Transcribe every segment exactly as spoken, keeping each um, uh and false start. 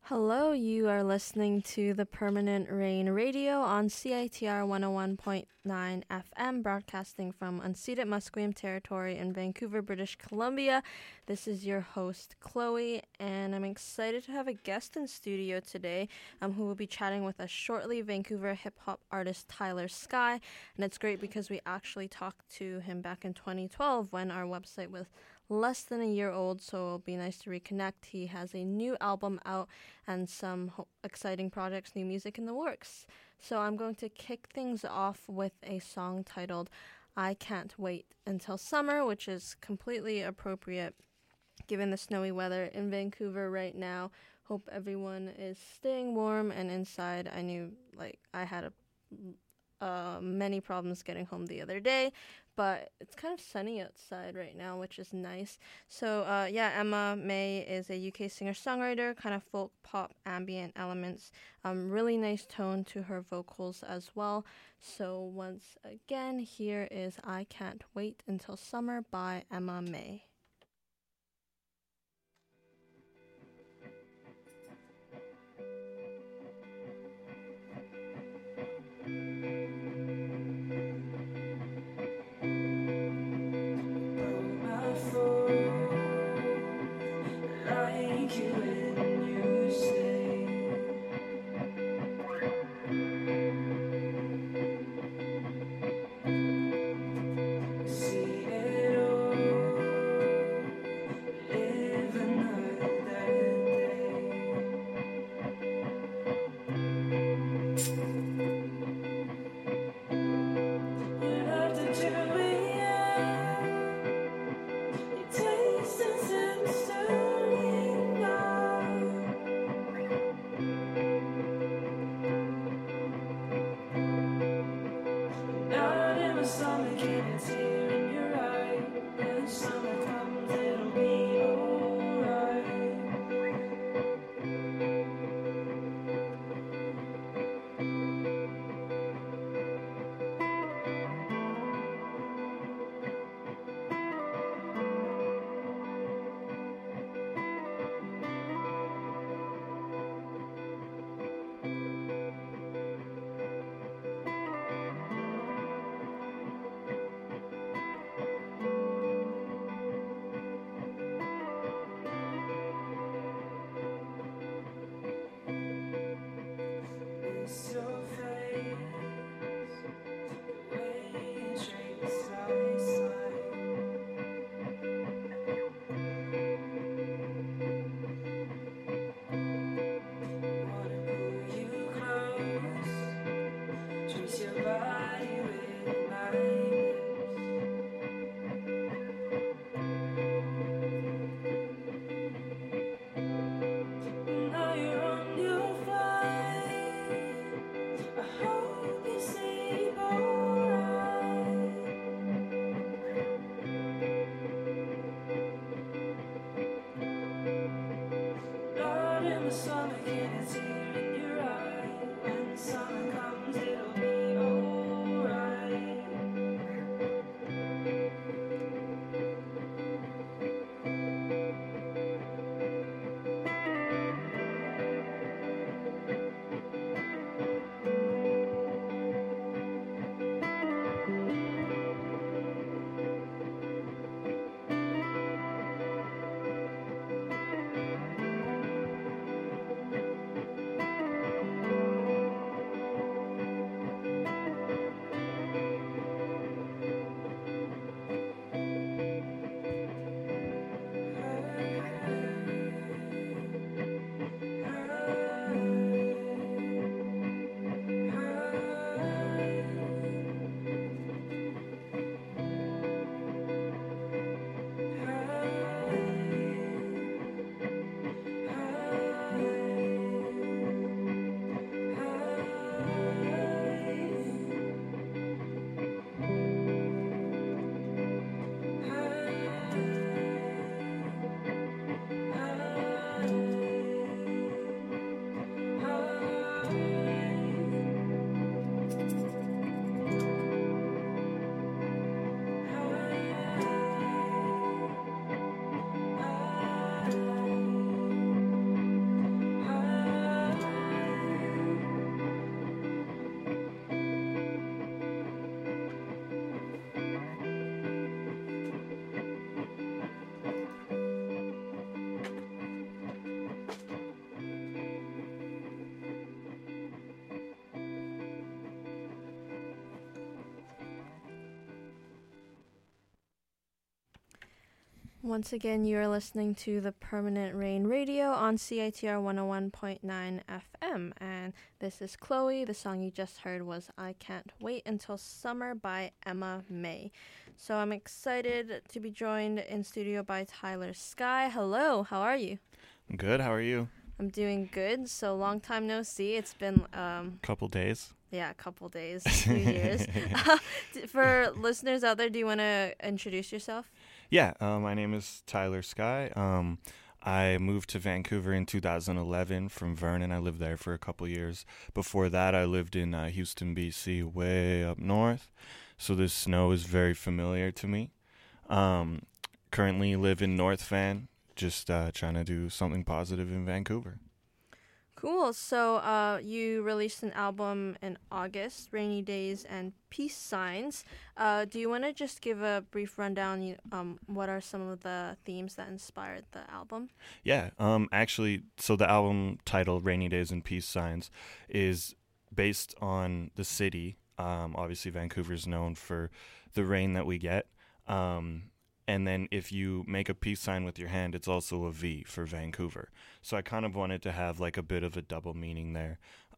Hello, you are listening to the Permanent Rain Radio on C I T R one oh one point nine F M, broadcasting from unceded Musqueam territory in Vancouver, British Columbia. This is your host, Chloe, and I'm excited to have a guest in studio today um, who will be chatting with us shortly, Vancouver hip-hop artist Tyler Sky. And it's great because we actually talked to him back in twenty twelve when our website was less than a year old, so it'll be nice to reconnect. He has a new album out and some ho- exciting projects, new music in the works. So I'm going to kick things off with a song titled I Can't Wait Until Summer, which is completely appropriate given the snowy weather in Vancouver right now. Hope everyone is staying warm and inside. I knew like I had a Uh, many problems getting home the other day, but it's kind of sunny outside right now, which is nice. So, uh, yeah, Emma May is a U K singer-songwriter, kind of folk, pop, ambient elements. Um, really nice tone to her vocals as well. So, once again, here is I Can't Wait Until Summer by Emma May. Once again, you are listening to the Permanent Rain Radio on C I T R one oh one point nine F M. And this is Chloe. The song you just heard was I Can't Wait Until Summer by Emma May. So I'm excited to be joined in studio by Tyler Sky. Hello, how are you? I'm good. How are you? I'm doing good. So long time no see. It's been... um Couple days. Yeah, a couple days, a few years. For listeners out there, do you want to introduce yourself? Yeah, uh, my name is Tyler Sky. Um, I moved to Vancouver in two thousand eleven from Vernon. I lived there for a couple years. Before that, I lived in uh, Houston, B C, way up north. So this snow is very familiar to me. Um, currently live in North Van, just uh, trying to do something positive in Vancouver. Cool. So uh, you released an album in August, Rainy Days and Peace Signs. Uh, do you want to just give a brief rundown? You, um, what are some of the themes that inspired the album? Yeah, um, actually, so the album title, Rainy Days and Peace Signs, is based on the city. Um, obviously, Vancouver is known for the rain that we get. Um And then if you make a peace sign with your hand, it's also a V for Vancouver. So I kind of wanted to have like a bit of a double meaning there.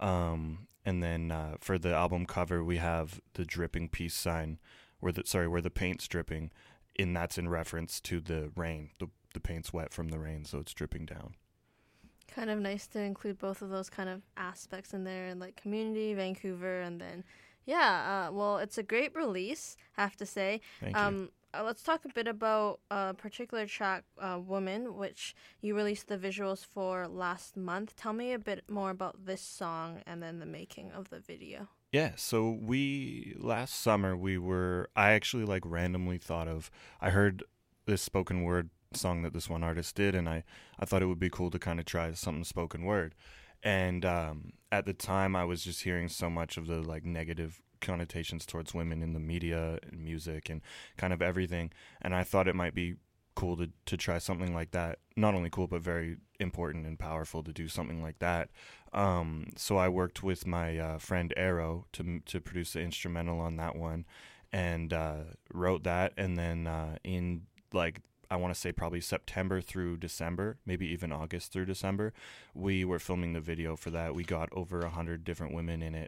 Um, and then uh, for the album cover, we have the dripping peace sign, where the sorry, where the paint's dripping, and that's in reference to the rain. The the paint's wet from the rain, so it's dripping down. Kind of nice to include both of those kind of aspects in there, like community, Vancouver, and then yeah. Uh, well, it's a great release, I have to say. Thank um, you. Uh, let's talk a bit about a particular track, uh, Woman, which you released the visuals for last month. Tell me a bit more about this song and then the making of the video. Yeah, so we, last summer, we were, I actually like randomly thought of, I heard this spoken word song that this one artist did, and I, I thought it would be cool to kind of try something spoken word. And um, at the time, I was just hearing so much of the like negative connotations towards women in the media and music and kind of everything, and I thought it might be cool to to try something like that. Not only cool, but very important and powerful to do something like that. Um, so I worked with my uh, friend Arrow to to produce the instrumental on that one, and uh, wrote that. And then uh, in like I want to say probably September through December, maybe even August through December, we were filming the video for that. We got over a hundred different women in it.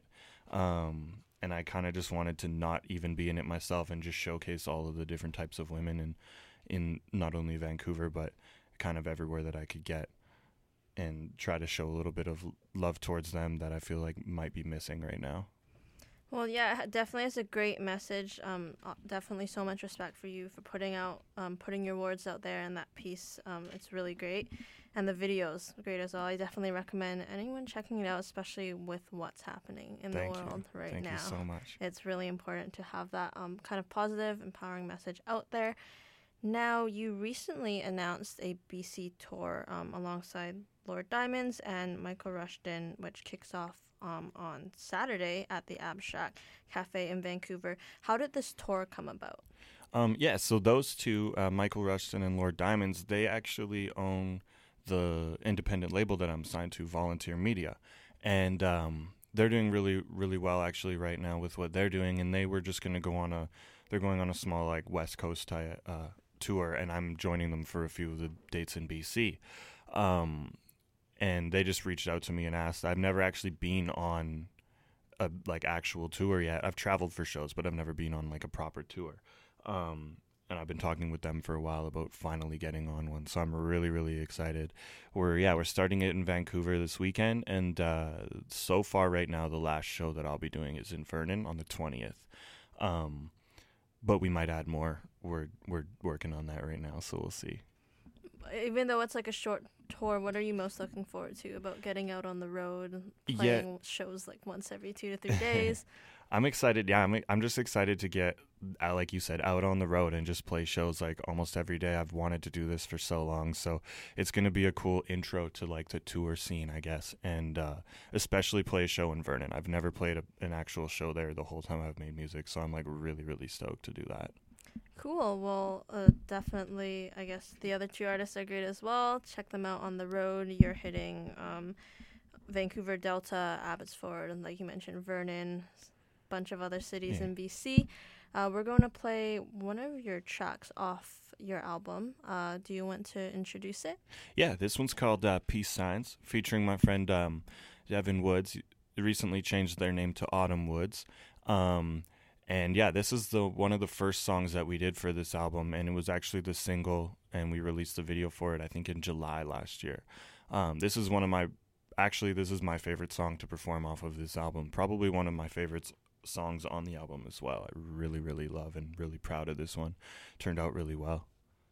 Um, And I kind of just wanted to not even be in it myself and just showcase all of the different types of women in, in not only Vancouver, but kind of everywhere that I could get, and try to show a little bit of love towards them that I feel like might be missing right now. Well, yeah, it definitely is a great message. Um, uh, definitely so much respect for you for putting out, um, putting your words out there in that piece. Um, it's really great. And the video's great as well. I definitely recommend anyone checking it out, especially with what's happening in Thank the world you. right Thank now. you so much. It's really important to have that um, kind of positive, empowering message out there. Now, you recently announced a B C tour um, alongside Lord Diamonds and Michael Rushton, which kicks off um, on Saturday at the Abstract Cafe in Vancouver. How did this tour come about? Um, yeah, so those two, uh, Michael Rushton and Lord Diamonds, they actually own the independent label that I'm signed to, Volunteer Media. And um, they're doing really, really well actually right now with what they're doing. And they were just going to go on a, they're going on a small like West Coast uh, tour, and I'm joining them for a few of the dates in B C. Um, and they just reached out to me and asked. I've never actually been on a like actual tour yet. I've traveled for shows, but I've never been on like a proper tour. Um, and I've been talking with them for a while about finally getting on one. So I'm really, really excited. We're, yeah, we're starting it in Vancouver this weekend. And uh, so far right now, the last show that I'll be doing is in Vernon on the twentieth. Um, but we might add more. We're, we're working on that right now, so we'll see. Even though it's like a short tour, what are you most looking forward to about getting out on the road, playing yeah. shows like once every two to three days? I'm excited. Yeah, I'm I'm just excited to get, like you said, out on the road and just play shows like almost every day. I've wanted to do this for so long, so it's going to be a cool intro to like the tour scene, I guess, and uh, especially play a show in Vernon. I've never played a, an actual show there the whole time I've made music, so I'm like really, really stoked to do that. Cool. Well, uh, definitely, I guess the other two artists are great as well. Check them out on the road. You're hitting um, Vancouver, Delta, Abbotsford, and like you mentioned, Vernon, bunch of other cities yeah. in B C. Uh, we're going to play one of your tracks off your album. Uh, do you want to introduce it? Yeah, this one's called uh, Peace Signs, featuring my friend um, Devin Woods. They recently changed their name to Autumn Woods. Um, and yeah, this is the one of the first songs that we did for this album, and it was actually the single, and we released the video for it, I think, in July last year. Um, this is one of my, actually, this is my favorite song to perform off of this album. Probably one of my favorites songs on the album as well. I really, really love and really proud of this one. Turned out really well.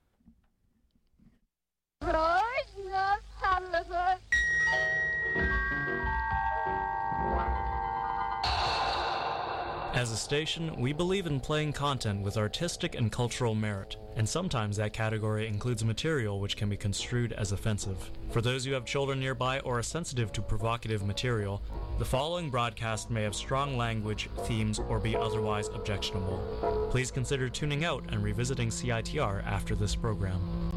As a station, we believe in playing content with artistic and cultural merit, and sometimes that category includes material which can be construed as offensive. For those who have children nearby or are sensitive to provocative material, the following broadcast may have strong language, themes, or be otherwise objectionable. Please consider tuning out and revisiting C I T R after this program.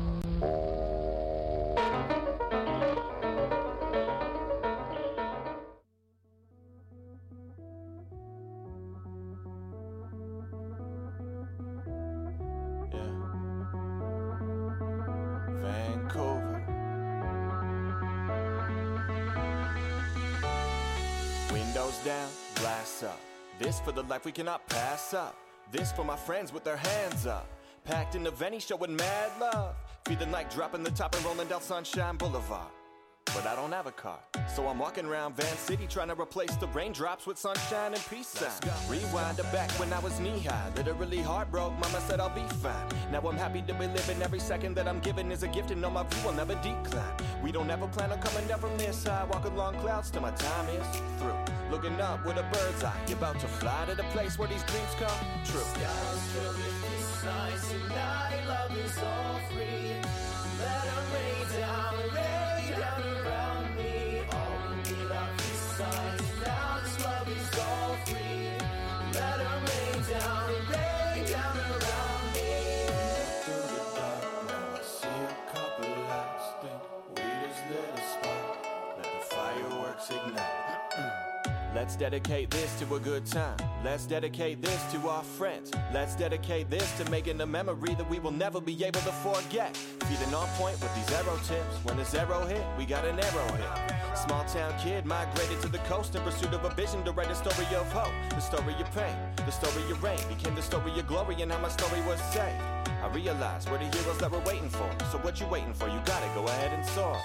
Down, glass up. This for the life we cannot pass up. This for my friends with their hands up. Packed in the Venny showing mad love. Feeling like dropping the top and rolling down Sunshine Boulevard. But I don't have a car, so I'm walking around Van City trying to replace the raindrops with sunshine and peace signs. Rewind to back when I was knee-high, literally heartbroke, mama said I'll be fine. Now I'm happy to be living, every second that I'm given is a gift and on my view will never decline. We don't ever plan on coming down from this high, walking along clouds till my time is through. Looking up with a bird's eye, you're about to fly to the place where these dreams come true. Skies filled with peace signs, tonight love is all free. Let them rain down, rain down around me. All we need are peace signs, now this love is all free. Let them rain down, rain down around me. Through the dark now I see a couple lights. Think we just lit a spark, let the fireworks ignite. Let's dedicate this to a good time. Let's dedicate this to our friends. Let's dedicate this to making a memory that we will never be able to forget. Feeling on point with these arrow tips. When a zero hit, we got an arrow hit. Small town kid migrated to the coast in pursuit of a vision to write a story of hope. The story of pain, the story of rain became the story of glory and how my story was saved. I realized we're the heroes that we're waiting for. So what you waiting for? You gotta go ahead and soar.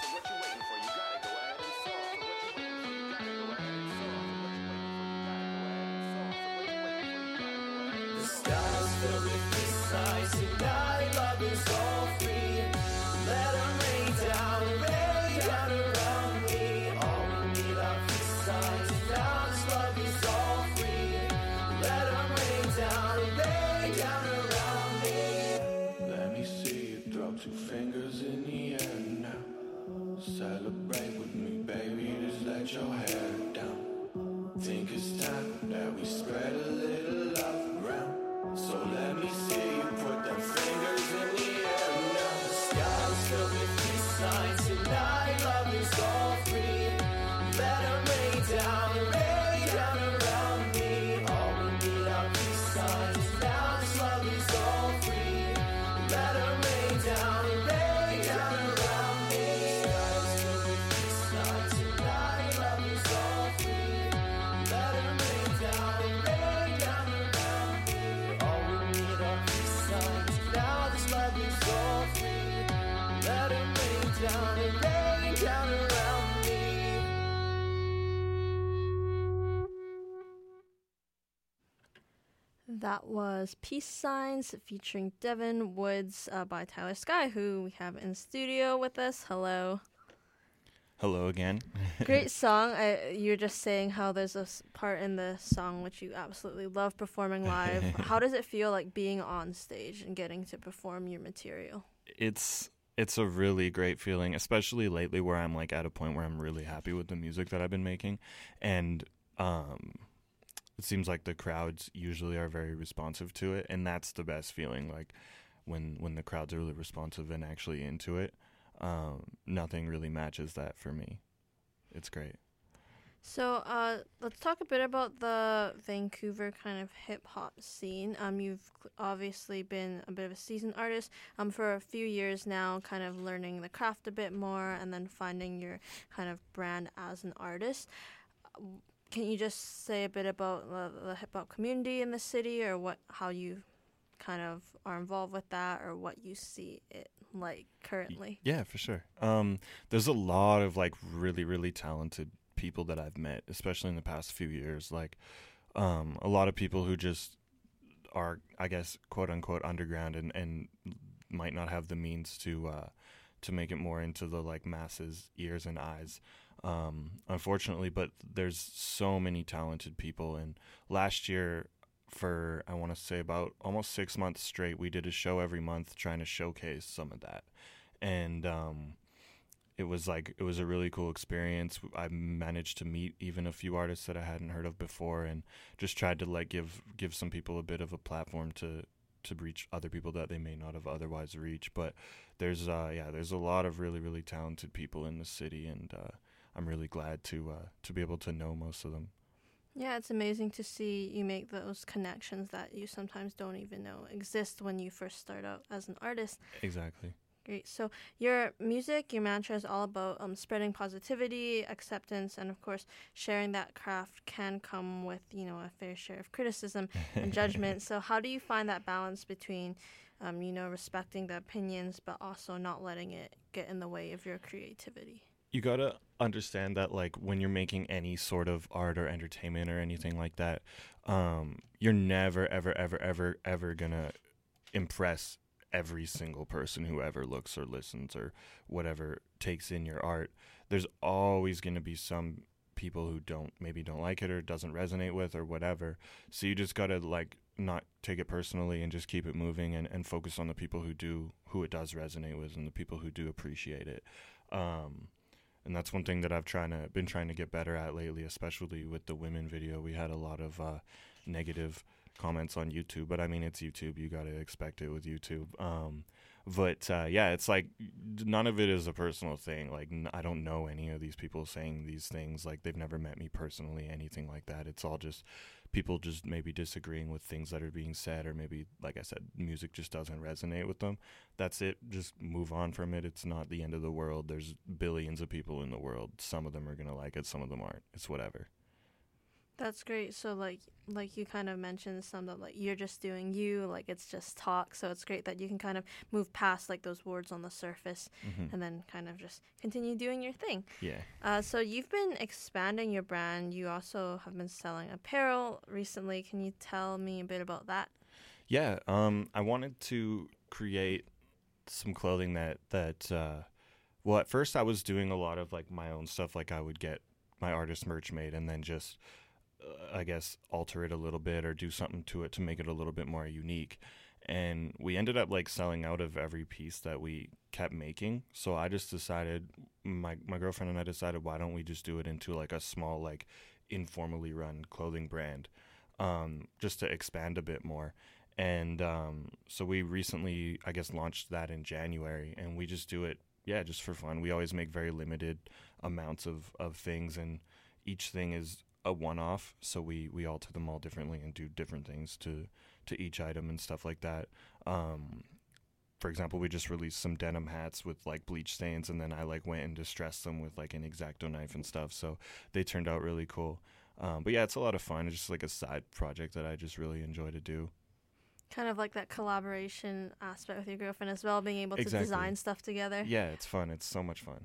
Skies filled with peace signs, tonight love is all free. Let them rain down, rain down around me. All we need are peace signs, now this love is all free. Let them rain down, rain down around me. Let me see you throw two fingers in the air now. Celebrate with me, baby, just let your hair down. Think it's time that we spread a little love around. So let me see you put them fingers in the air now. The skies filled with peace signs, tonight love is all free. Let them rain down, rain down around me. All we need are peace signs, now this love is all free. Let them rain down, rain down around me. Skies filled with peace signs, tonight love is all free. Let them rain down, rain down around me. All we need are peace signs, now this love is all free. Let them rain down and rain down around me. That was Peace Signs featuring Devin Woods uh, by Tyler Sky, who we have in studio with us. Hello. Hello again. Great song. I, you're just saying how there's a s- part in the song which you absolutely love performing live. How does it feel like being on stage and getting to perform your material? It's it's a really great feeling, especially lately where I'm like at a point where I'm really happy with the music that I've been making, and um it seems like the crowds usually are very responsive to it, and that's the best feeling, like when when the crowds are really responsive and actually into it. Um, nothing really matches that for me. It's great. So uh, let's talk a bit about the Vancouver kind of hip hop scene. Um, you've cl- obviously been a bit of a seasoned artist um, for a few years now, kind of learning the craft a bit more and then finding your kind of brand as an artist. Uh, Can you just say a bit about the, the hip hop community in the city, or what, how you kind of are involved with that, or what you see it like currently? Yeah, for sure. Um, there's a lot of like really, really talented people that I've met, especially in the past few years. Like, um, a lot of people who just are, I guess, quote unquote, underground and, and might not have the means to uh, to make it more into the like masses' ears and eyes. Um, unfortunately, but there's so many talented people. And last year, for I want to say about almost six months straight, we did a show every month trying to showcase some of that. And um, it was like it was a really cool experience. I managed to meet even a few artists that I hadn't heard of before, and just tried to like give give some people a bit of a platform to to reach other people that they may not have otherwise reached. But there's uh yeah there's a lot of really really talented people in the city, and uh, I'm really glad to uh, to be able to know most of them. Yeah, it's amazing to see you make those connections that you sometimes don't even know exist when you first start out as an artist. Exactly. Great. So your music, your mantra is all about um, spreading positivity, acceptance, and of course, sharing that craft can come with, you know, a fair share of criticism and judgment. So how do you find that balance between, um, you know, respecting the opinions, but also not letting it get in the way of your creativity? You gotta understand that, like, when you're making any sort of art or entertainment or anything like that, um, you're never, ever, ever, ever, ever gonna impress every single person who ever looks or listens or whatever takes in your art. There's always gonna be some people who don't maybe don't like it or doesn't resonate with or whatever. So you just gotta like not take it personally and just keep it moving and, and focus on the people who do who it does resonate with and the people who do appreciate it. Um, And that's one thing that I've trying to been trying to get better at lately, especially with the women video. We had a lot of uh, negative comments on YouTube, but I mean, it's YouTube. You got to expect it with YouTube. Um, but uh, yeah, it's like none of it is a personal thing. Like n- I don't know any of these people saying these things. Like they've never met me personally, anything like that. It's all just people just maybe disagreeing with things that are being said, or maybe, like I said, music just doesn't resonate with them. That's it. Just move on from it. It's not the end of the world. There's billions of people in the world. Some of them are going to like it. Some of them aren't. It's whatever. That's great. So like like you kind of mentioned some that like you're just doing you, like it's just talk. So it's great that you can kind of move past like those words on the surface Mm-hmm. and then kind of just continue doing your thing. Yeah. Uh, so you've been expanding your brand. You also have been selling apparel recently. Can you tell me a bit about that? Yeah. Um, I wanted to create some clothing that, that, uh, well, at first I was doing a lot of like my own stuff. Like I would get my artist merch made and then just, uh, I guess, alter it a little bit or do something to it to make it a little bit more unique. And we ended up like selling out of every piece that we kept making. So I just decided, my, my girlfriend and I decided, why don't we just do it into like a small, like informally run clothing brand, um, just to expand a bit more. And um, so we recently, I guess, launched that in January, and we just do it, yeah, just for fun. We always make very limited amounts of, of things, and each thing is a one-off, so we, we alter them all differently and do different things to, to each item and stuff like that. Um, for example, we just released some denim hats with like bleach stains, and then I like went and distressed them with like an X-Acto knife and stuff, so they turned out really cool. Um, but yeah, it's a lot of fun. It's just like a side project that I just really enjoy to do. Kind of like that collaboration aspect with your girlfriend as well, being able to Exactly. design stuff together. Yeah, it's fun. It's so much fun.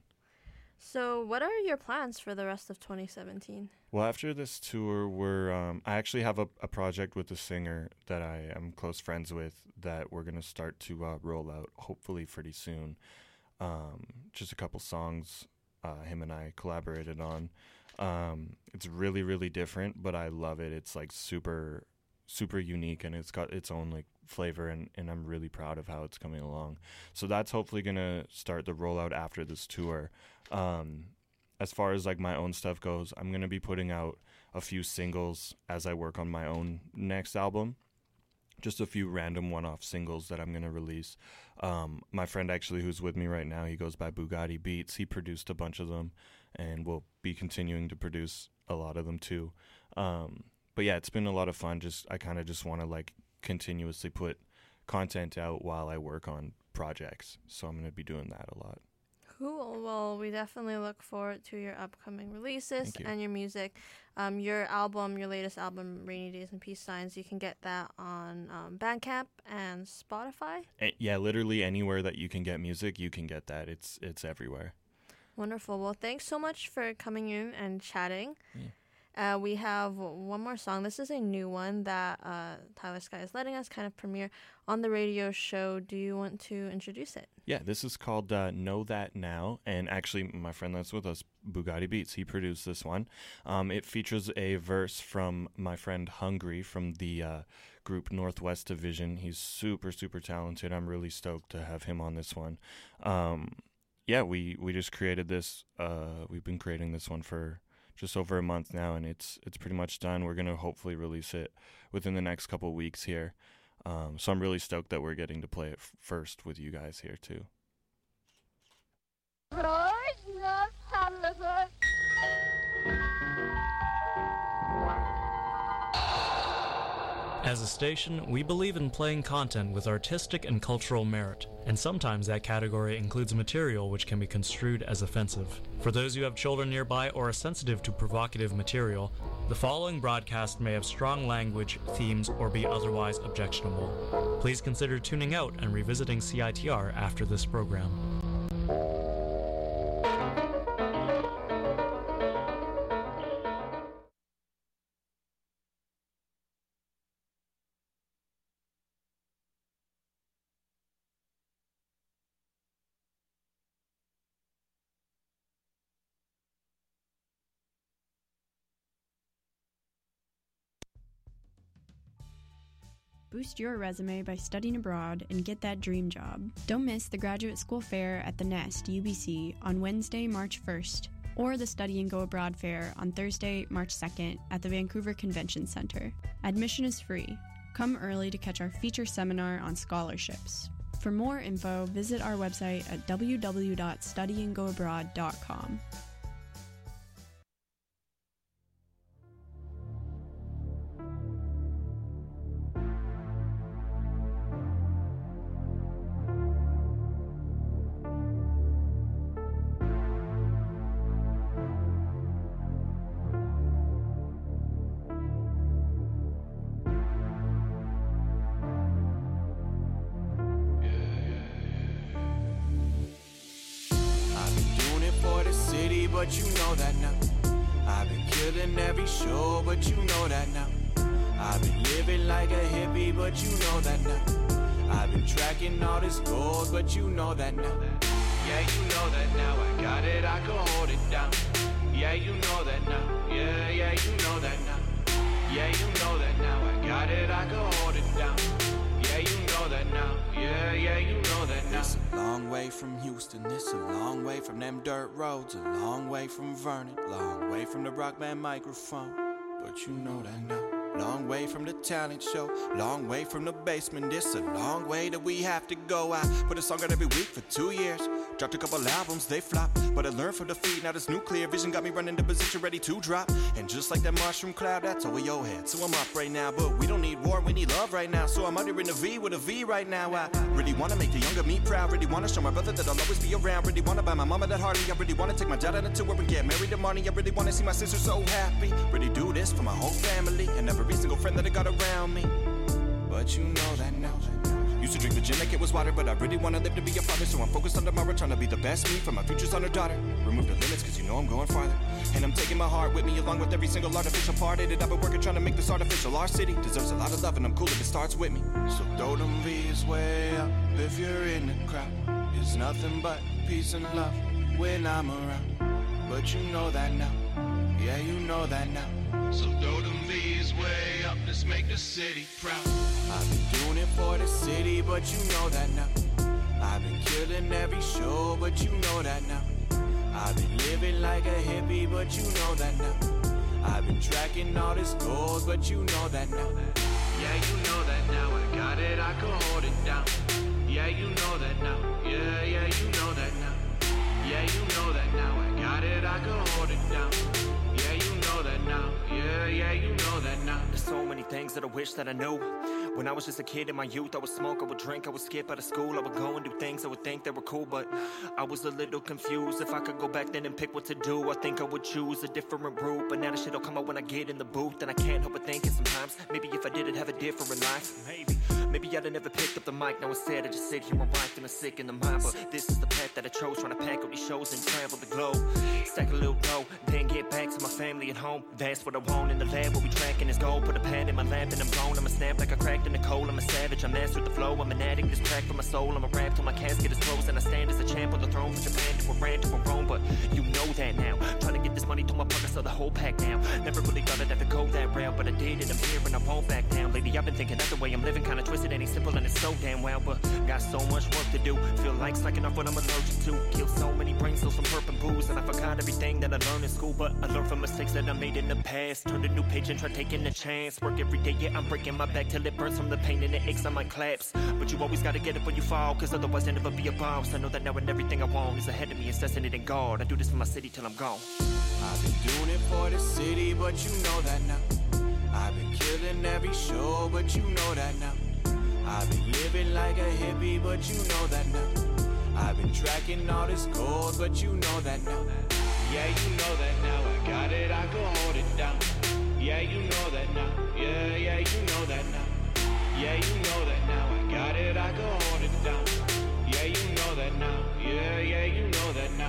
So what are your plans for the rest of twenty seventeen? Well, after this tour, we're um, I actually have a, a project with a singer that I am close friends with that we're going to start to uh, roll out hopefully pretty soon. Um, just a couple songs uh, him and I collaborated on. Um, it's really, really different, but I love it. It's like super, super unique, and it's got its own like flavor, and, and I'm really proud of how it's coming along. So that's hopefully going to start the rollout after this tour. Um, as far as like my own stuff goes, I'm going to be putting out a few singles as I work on my own next album. Just a few random one-off singles that I'm going to release. Um, my friend actually who's with me right now, he goes by Bugatti Beats. He produced a bunch of them, and will be continuing to produce a lot of them too. Um, but yeah, it's been a lot of fun. Just I kind of just want to like continuously put content out while I work on projects. So I'm going to be doing that a lot. Cool. Well, we definitely look forward to your upcoming releases Thank you. and your music. Um, your album, your latest album, Rainy Days and Peace Signs, you can get that on um, Bandcamp and Spotify. A- yeah, literally anywhere that you can get music, you can get that. It's it's everywhere. Wonderful. Well, thanks so much for coming in and chatting. Yeah. Uh, we have one more song. This is a new one that uh, Tyler Sky is letting us kind of premiere on the radio show. Do you want to introduce it? Yeah, this is called uh, Know That Now, and actually my friend that's with us, Bugatti Beats, he produced this one. Um, it features a verse from my friend Hungry from the uh, group Northwest Division. He's super, super talented. I'm really stoked to have him on this one. Um, yeah, we, we just created this. Uh, we've been creating this one for just over a month now, and it's it's pretty much done. We're going to hopefully release it within the next couple weeks here. Um, so I'm really stoked that we're getting to play it f- first with you guys here too. As a station, we believe in playing content with artistic and cultural merit, and sometimes that category includes material which can be construed as offensive. For those who have children nearby or are sensitive to provocative material, the following broadcast may have strong language, themes, or be otherwise objectionable. Please consider tuning out and revisiting C I T R after this program. Boost your resume by studying abroad and get that dream job. Don't miss the Graduate School Fair at the Nest, U B C, on Wednesday, March first, or the Study and Go Abroad Fair on Thursday, March second, at the Vancouver Convention Center. Admission is free. Come early to catch our feature seminar on scholarships. For more info, visit our website at w w w dot study and go abroad dot com. But you know that now. I've been killing every show, but you know that now. I've been living like a hippie, but you know that now. I've been tracking all this gold, but you know that now. Yeah, you know that now. I got it, I can hold it down. Yeah, you know that now. Yeah, yeah, you know that now. Yeah, you know that now. I got it, I can hold it down. Yeah, you know that now. Yeah, yeah, you know that now. It's a long way from Houston, it's a long way from them dirt roads, a long way from Vernon, long way from the rock band microphone. But you know that now. Long way from the talent show, long way from the basement. It's a long way that we have to go. I put a song out every week for two years. Dropped a couple albums, they flop. But I learned from defeat, now this nuclear vision got me running the position ready to drop. And just like that mushroom cloud, that's over your head. So I'm up right now, but we don't need war, we need love right now. So I'm under in the V with a V right now. I really wanna make the younger me proud. Really wanna show my brother that I'll always be around. Really wanna buy my mama that Harley. I really wanna take my dad on a tour and get married to money. I really wanna see my sister so happy. Really do this for my whole family and every single friend that I got around me. But you know that now. Used to drink the gin like it was water, but I really wanna live to be a father. So I'm focused on tomorrow, trying to be the best me for my future son or daughter. Remove the limits, cause you know I'm going farther. And I'm taking my heart with me along with every single artificial part in it. I've been working trying to make this artificial. Our city deserves a lot of love, and I'm cool if it starts with me. So throw them V's way up if you're in the crowd. It's nothing but peace and love when I'm around. But you know that now. Yeah, you know that now. So throw them V's way up, let's make the city proud. I've been doing it for the city, but you know that now. I've been killing every show, but you know that now. I've been living like a hippie, but you know that now. I've been tracking all this gold, but you know that now. Yeah, you know that now. I got it, I can hold it down. Yeah, you know that now. Yeah, yeah, you know that now. Yeah, you know that now. I got it, I can hold it down. Yeah, you know that now. Yeah, yeah, you know that now. There's so many things that I wish that I knew. When I was just a kid in my youth, I would smoke, I would drink, I would skip out of school, I would go and do things I would think that were cool, but I was a little confused. If I could go back then and pick what to do, I think I would choose a different route. But now the shit'll come out when I get in the booth, and I can't help but thinking sometimes, maybe if I did it, have a different life. Maybe, maybe I'd have never picked up the mic. Now instead I just sit here and write, feeling sick in the mind. But this is the path that I chose, trying to pack up these shows and travel the globe. Stack a little dough, then get back to my family at home. That's what I want in the lab, where we tracking his goal. Put a pad in my lap and I'm gone. I'm a snap like I cracked in the cold. I'm a savage, I mastered the flow. I'm an addict, this track for my soul. I'm a rap till my casket is closed, and I stand as a champ on the throne. From Japan to Iran to Rome, but you know that now. Trying to get this money to my pocket, so the whole pack now. Never really thought I'd ever go that route, but I did it. I'm here and I won't back down. Lately I've been thinking that the way I'm living kinda twisted, ain't simple and it's so damn wild. But got so much work to do. Feel like slacking off what I'm allergic to. Kill so many brain cells from perp and booze, and I forgot everything that I learned in school. But I learned from mistakes that I made in the past. Turned a new page and tried taking a chance. Work every day, yeah, I'm breaking my back till it burns from the pain and it aches on my collapse. But you always gotta get up when you fall, cause otherwise there'll never be a boss. I know that now and everything I want is ahead of me, assessing it in God. I do this for my city till I'm gone. I've been doing it for the city, but you know that now. I've been killing every show, but you know that now. I've been living like a hippie, but you know that now. I've been tracking all this gold, but you know that now. Yeah, you know that now. I got it, I can hold it down. Yeah, you know that now. Yeah, yeah, you know that now. Yeah, you know that now. I got it, I can hold it down. Yeah, you know that now. Yeah, yeah, you know that now.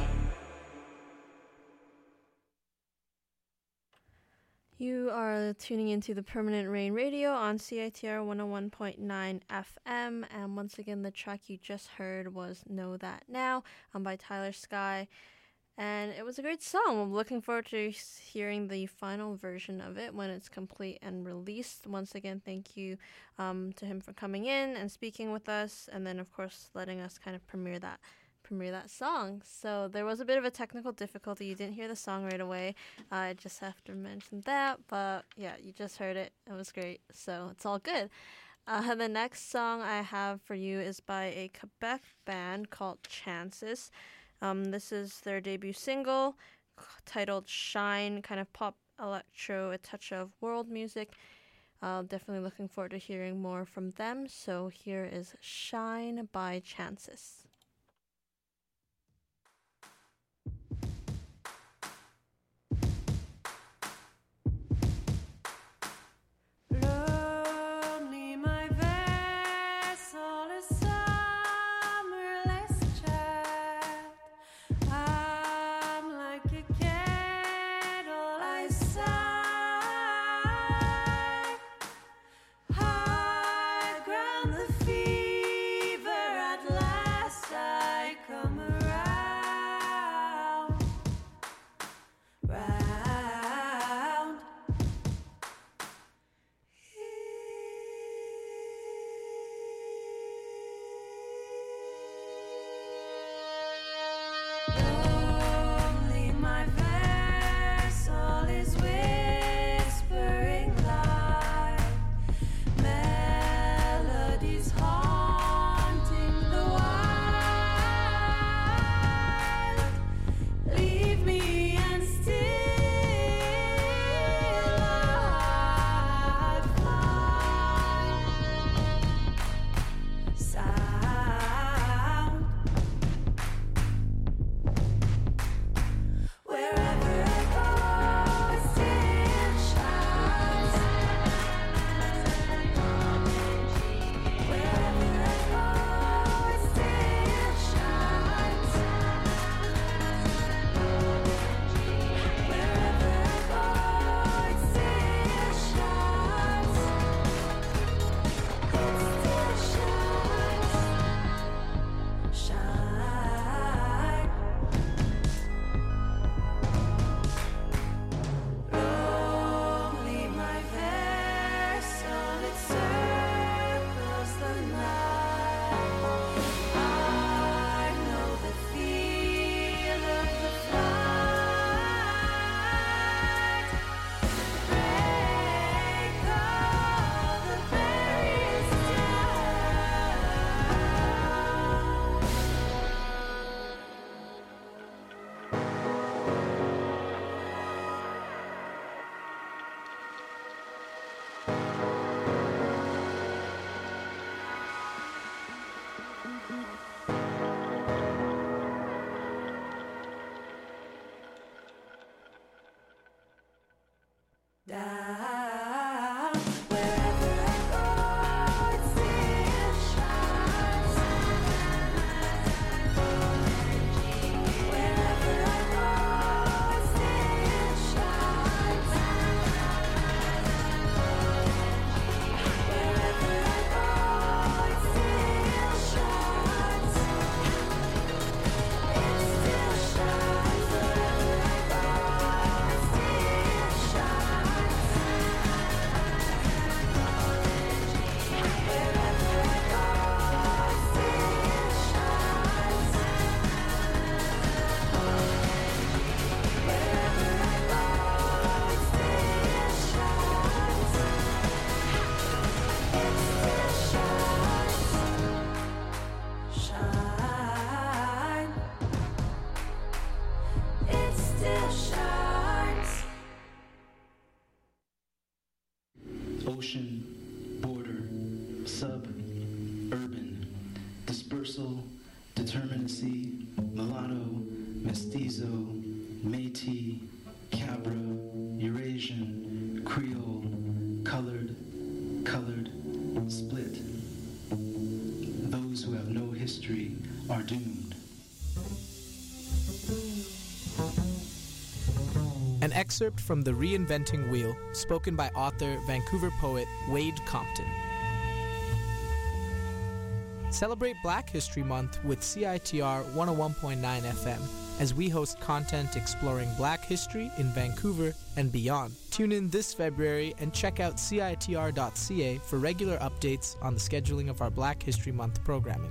You are tuning into the Permanent Rain Radio on C I T R one oh one point nine F M, and once again the track you just heard was Know That Now um, by Tyler Sky, and it was a great song. I'm looking forward to hearing the final version of it when it's complete and released. Once again, thank you um, to him for coming in and speaking with us, and then of course letting us kind of premiere that premiere that song. So there was a bit of a technical difficulty. You didn't hear the song right away. Uh, I just have to mention that. But yeah, you just heard it. It was great. So it's all good. Uh, the next song I have for you is by a Quebec band called Chances. Um, this is their debut single titled Shine, kind of pop electro, a touch of world music. Uh, definitely looking forward to hearing more from them. So here is Shine by Chances. High ground, the fever at last. down. Wherever I go, it still shines. Wherever I go, it still shines. Wherever I go, it still shines. It still shines. Wherever I go, it still shines. Wherever I go, it still shines. Wherever I go, it still shines. It still shines. Shine. It still shines. Ocean, border, sub, urban, dispersal, determinacy, mulatto, mestizo, Métis, Cabra, Eurasian, Creole, colored, colored, split. Those who have no history are doomed. An excerpt from The Reinventing Wheel, spoken by author, Vancouver poet Wade Compton. Celebrate Black History Month with C I T R one oh one point nine F M as we host content exploring Black history in Vancouver and beyond. Tune in this February and check out C I T R dot C A for regular updates on the scheduling of our Black History Month programming.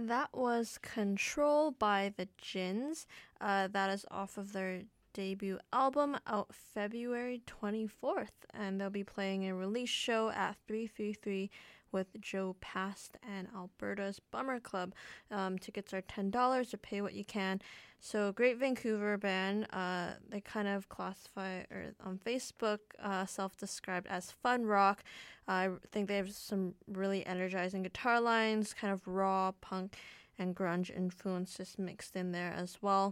That was Control by the Gins. Uh, that is off of their debut album out February twenty-fourth. And they'll be playing a release show at three three three with Joe Past and Alberta's Bummer Club. Um, tickets are ten dollars or pay what you can. So Great Vancouver band, uh, they kind of classify or on Facebook, uh, self-described as fun rock. Uh, I think they have some really energizing guitar lines, kind of raw punk and grunge influences mixed in there as well.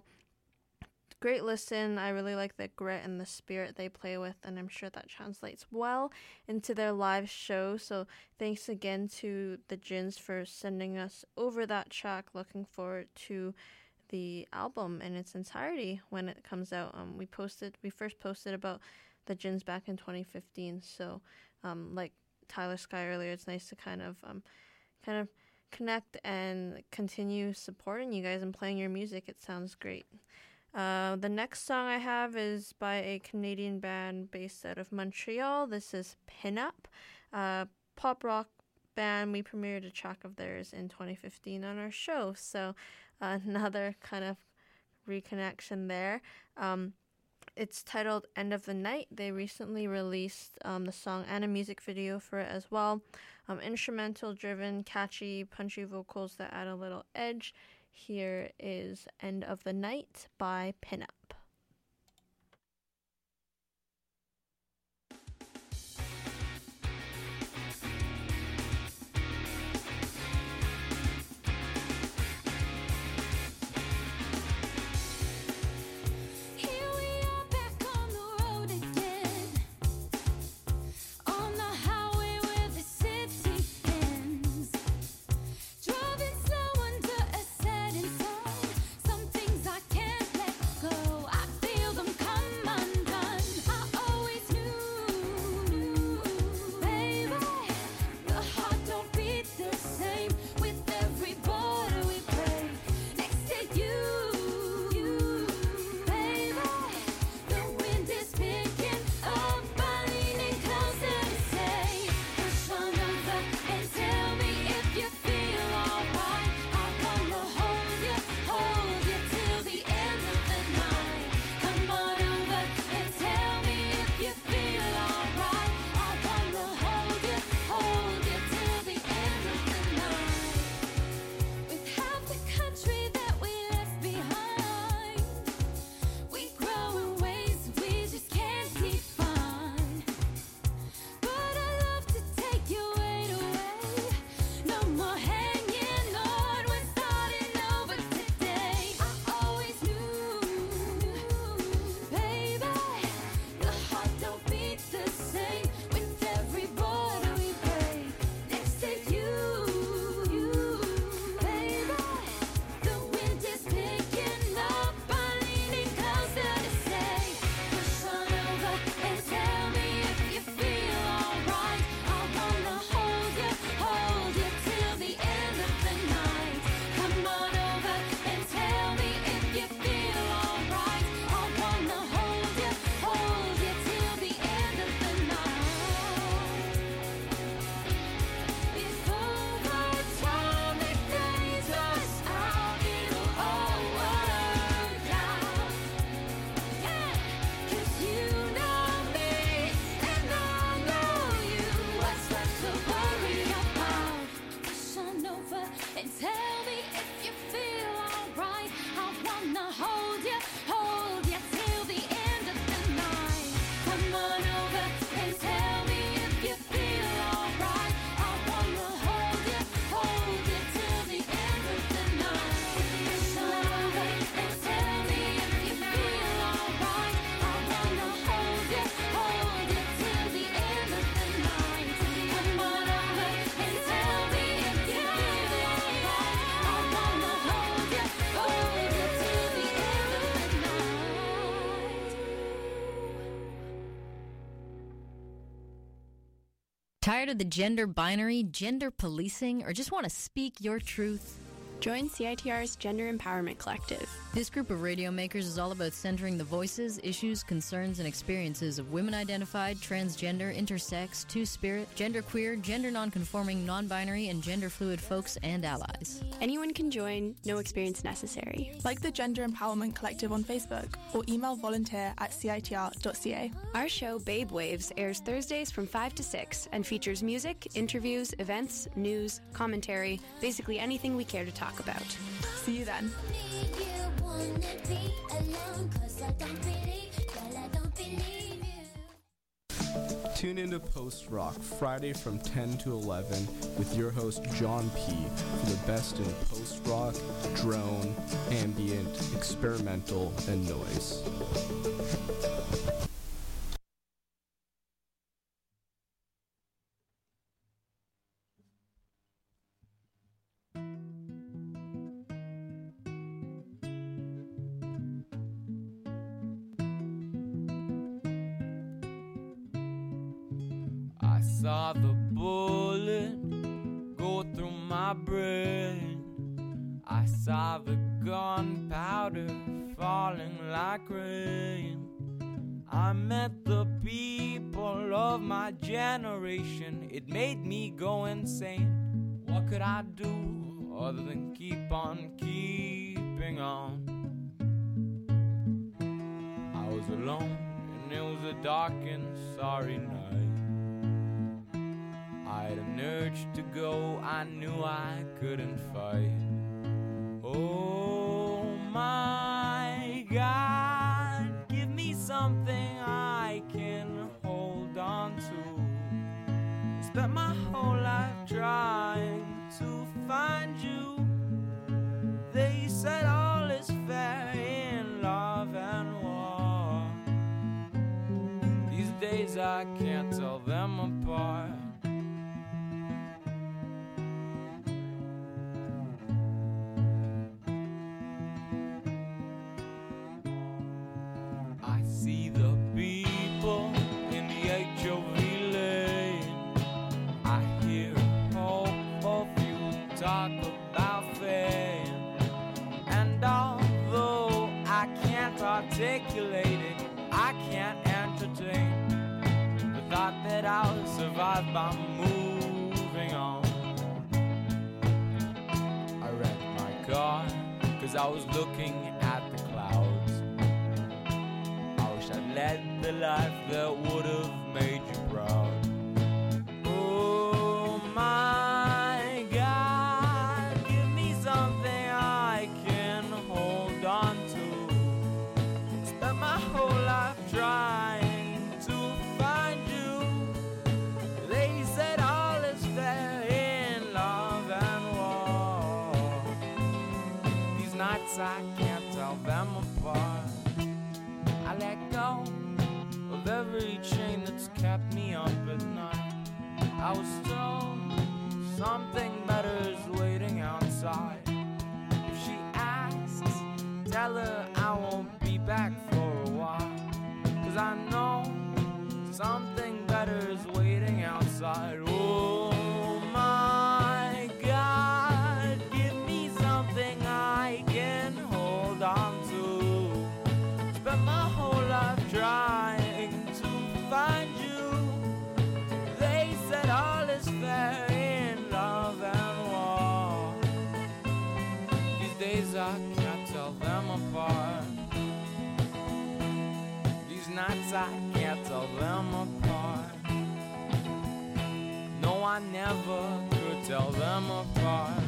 Great listen. I really like the grit and the spirit they play with, and I'm sure that translates well into their live show. So thanks again to the Gins for sending us over that track. Looking forward to the album in its entirety when it comes out. Um, we posted, we first posted about the Gins back in twenty fifteen. So, um, like Tyler Sky earlier, it's nice to kind of, um, kind of connect and continue supporting you guys and playing your music. It sounds great. Uh, the next song I have is by a Canadian band based out of Montreal. This is Pinup, uh, pop rock band. We premiered a track of theirs in twenty fifteen on our show, so uh, another kind of reconnection there. Um, it's titled End of the Night. They recently released um, the song and a music video for it as well. Um, instrumental driven, catchy, punchy vocals that add a little edge. Here is End of the Night by Pinup. Tired of the gender binary, gender policing, or just want to speak your truth? Join C I T R's Gender Empowerment Collective. This group of radio makers is all about centering the voices, issues, concerns, and experiences of women identified, transgender, intersex, two-spirit, genderqueer, gender nonconforming, non-binary, and gender fluid folks and allies. Anyone can join, no experience necessary. Like the Gender Empowerment Collective on Facebook or email volunteer at C I T R dot C A. Our show Babe Waves airs Thursdays from five to six and features music, interviews, events, news, commentary, basically anything we care to talk about. See you then. Tune into Post Rock Friday from ten to eleven with your host John P. for the best in post rock, drone, ambient, experimental, and noise. I saw the bullet go through my brain. I saw the gunpowder falling like rain. I met the people of my generation. It made me go insane. What could I do other than keep on keeping on? I was alone and it was a dark and sorry night. I had an urge to go, I knew I couldn't fight. Oh my God, give me something I can hold on to. Spent my whole life trying to find you. They said all is fair in love and war. These days I can't tell them apart. See the people in the H O V lane. I hear hopeful few talk about fame. And although I can't articulate it, I can't entertain the thought that I'll survive by moving on. I wrecked my car cause I was looking at the clouds. I led the life that would have made you proud. Oh my God, give me something I can hold on to. Spent my whole life trying to find you. They said all is fair in love and war. These nights I can't tell them apart. I let go of every chain that's kept me up at night. I was told something better is waiting outside. If she asks, tell her I won't be back for a while. Cause I know something better is waiting outside. Oh my God, give me something I can hold on to. Spent my whole life trying to find you. They said all is fair in love and war. These days I can't tell them apart. These nights I can't tell them apart. No, I never could tell them apart.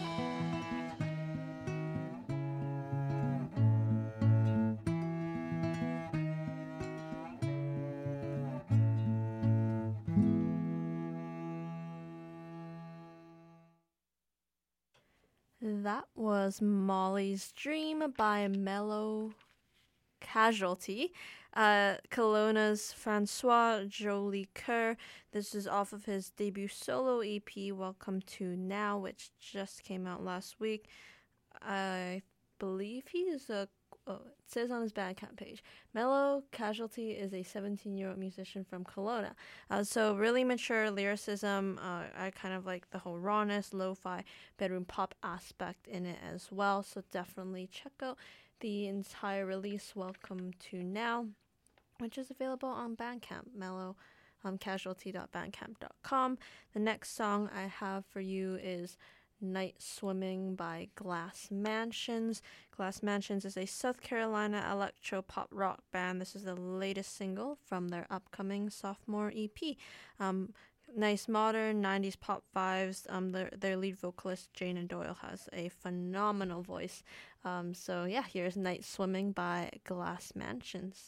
That was Molly's Dream by Mellow Casualty. Uh, Kelowna's Francois Jolie Kerr. This is off of his debut solo E P, Welcome to Now, which just came out last week. I believe he is a oh, it says on his Bandcamp page, Mellow Casualty is a seventeen-year-old musician from Kelowna. Uh, so really mature lyricism. Uh, I kind of like the whole rawness, lo-fi, bedroom pop aspect in it as well. So definitely check out the entire release, Welcome to Now, which is available on Bandcamp, mellow um, casualty dot bandcamp dot com. The next song I have for you is Night Swimming by Glass Mansions. Glass Mansions is a South Carolina electro pop rock band. This is the latest single from their upcoming sophomore E P. Um, nice modern nineties pop vibes. Um, their, their lead vocalist, Jana Doyle, has a phenomenal voice. Um, so yeah, here's Night Swimming by Glass Mansions.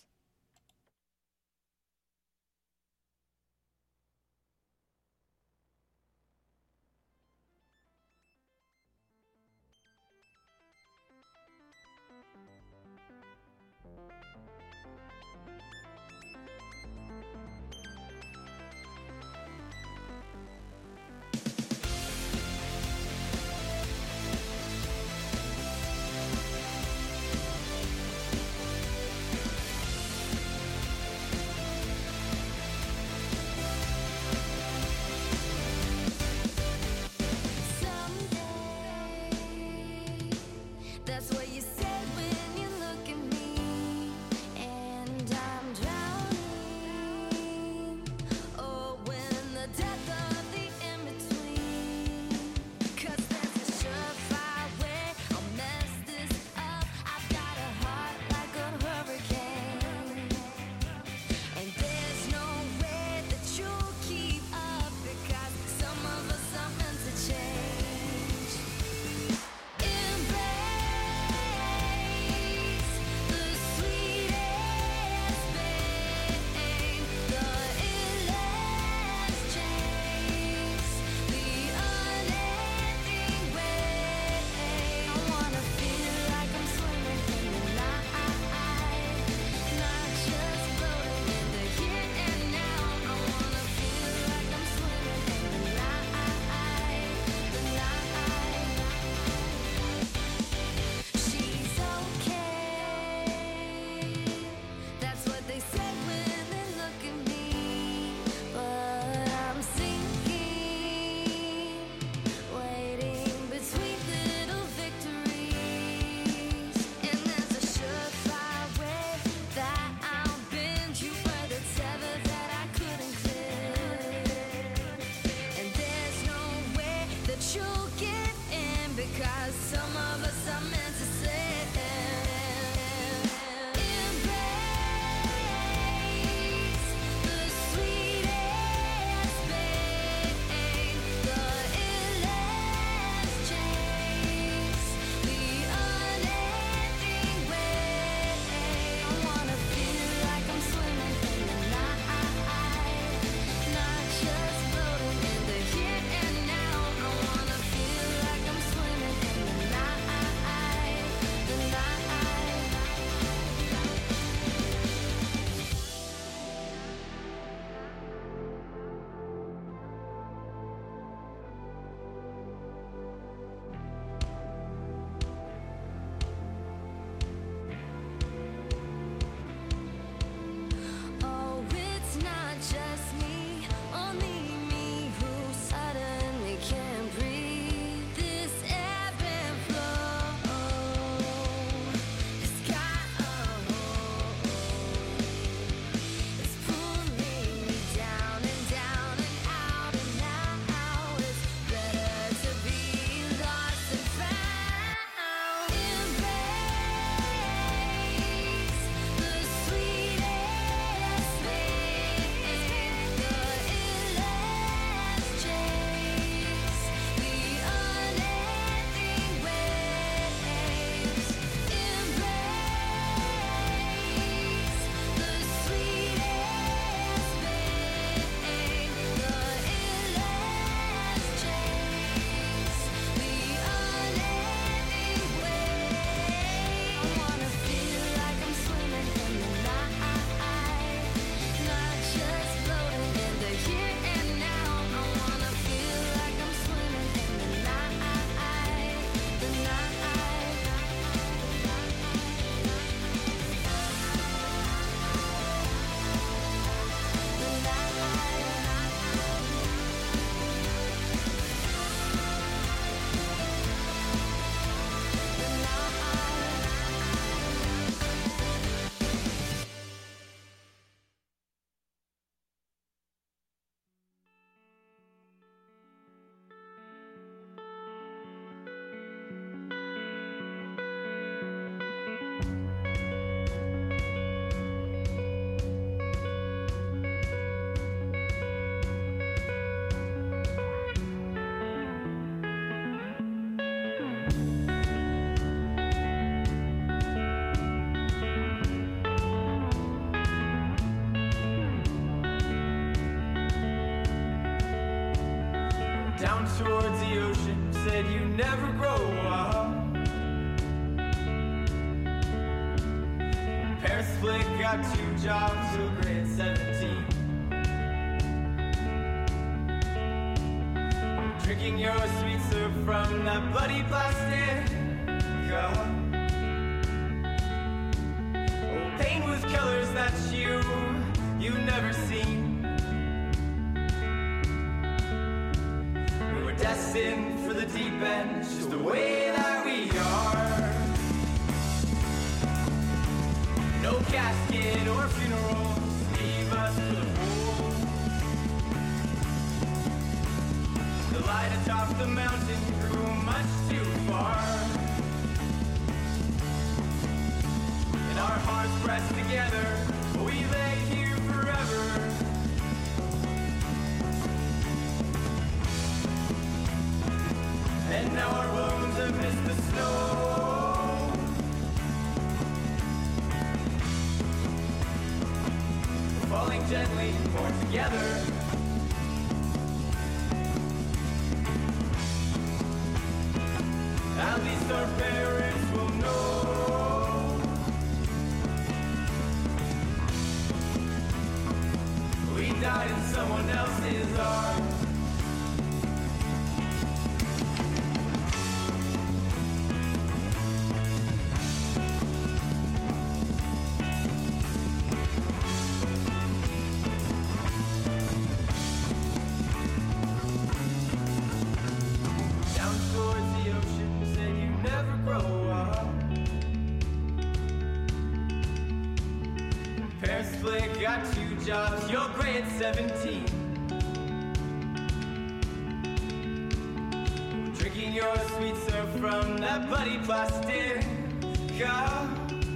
towards the ocean, said you never grow up. Parents split, got two jobs till grade seventeen. Drinking your sweet syrup from that bloody plastic cup. Oh, paint with colors that you, you never seen. We were destined for the deep end, just the way that we are. No casket or funeral, leave us for the pool. The light atop the mountain grew much too far. And our hearts pressed together, we lay here forever. And now our bones have missed the snow. Falling gently, more together. At least our parents will know. We died in someone else's arms. Down towards the ocean, said you never grow up. Parents split, got two jobs, you're grade seventeen. Drinking your sweet syrup from that bloody plastic cup.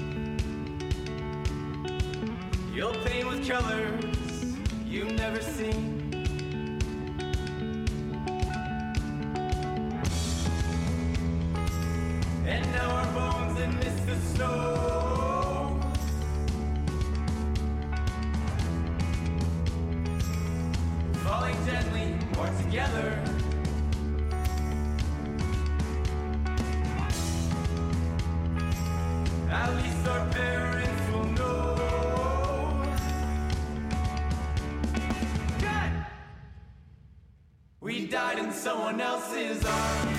You'll paint with colors you've never seen. And now our bones have missed the snow. Falling gently, more together. At least our parents will know. God! We died in someone else's arms.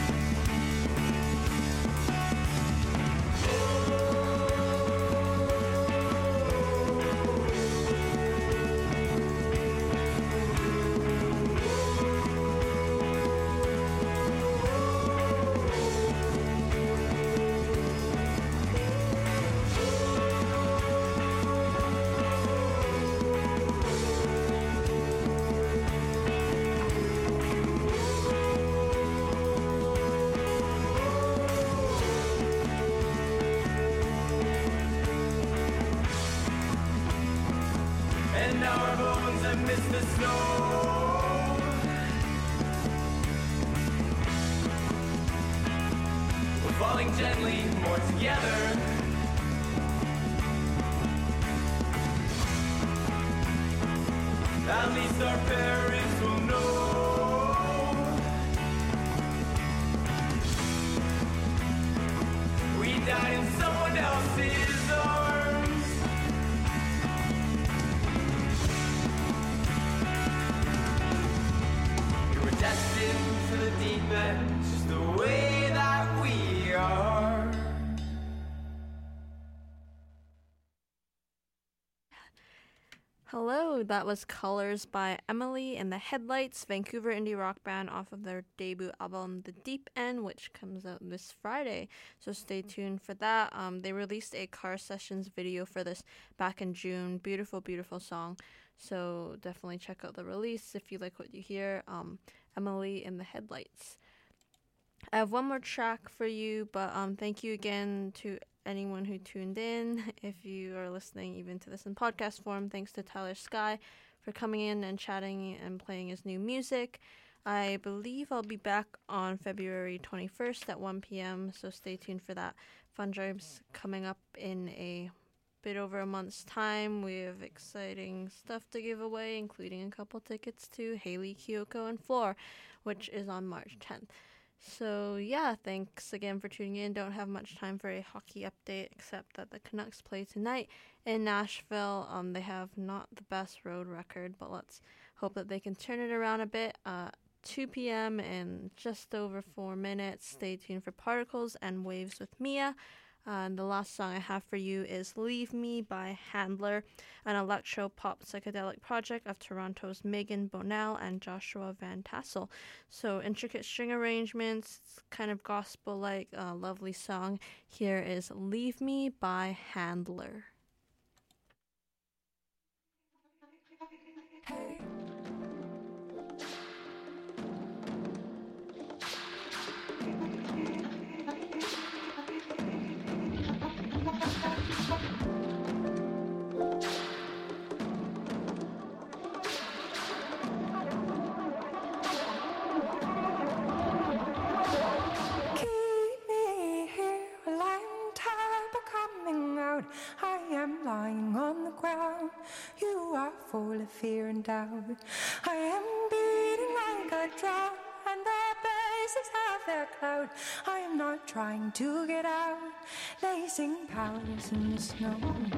And now our bones have missed the snow. We're falling gently, more together. At least our parents will know. We died in someone else's arms. We were destined for the deep end, just the way that we are. Hello, that was Colors by Emily and the Headlights, Vancouver indie rock band off of their debut album, The Deep End, which comes out this Friday. So stay tuned for that. Um, they released a Car Sessions video for this back in June. Beautiful, beautiful song. So definitely check out the release if you like what you hear. Um, Emily and the Headlights. I have one more track for you, but um, thank you again to anyone who tuned in. If you are listening even to this in podcast form, thanks to Tyler Sky for coming in and chatting and playing his new music. I believe I'll be back on February twenty-first at one p.m., so stay tuned for that. Fun Drive's coming up in a bit over a month's time. We have exciting stuff to give away, including a couple tickets to Haley, Kyoko, and Floor, which is on March tenth. So, yeah, thanks again for tuning in. Don't have much time for a hockey update, except that the Canucks play tonight in Nashville. Um, they have not the best road record, but let's hope that they can turn it around a bit. Uh, two p.m. in just over four minutes. Stay tuned for Particles and Waves with Mia. Uh, and the last song I have for you is Leave Me by Handler, an electro-pop psychedelic project of Toronto's Megan Bonnell and Joshua Van Tassel. So intricate string arrangements, kind of gospel-like, uh, lovely song. Here is Leave Me by Handler. Hey. I am lying on the ground. You are full of fear and doubt. I am beating like a drum, and the bases have their cloud. I am not trying to get out, lacing powders in the snow.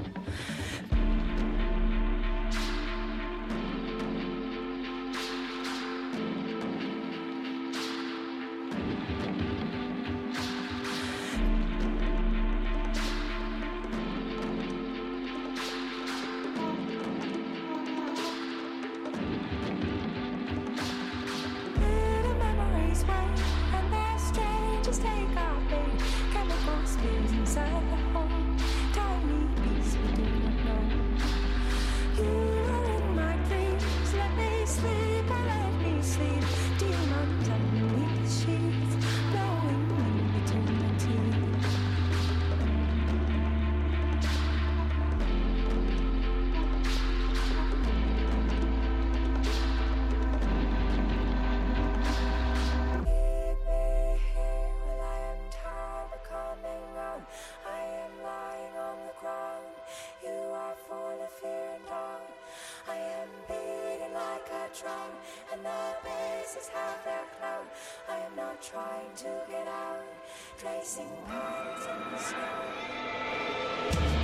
And the bases have their cloud. I am not trying to get out, tracing patterns in the snow.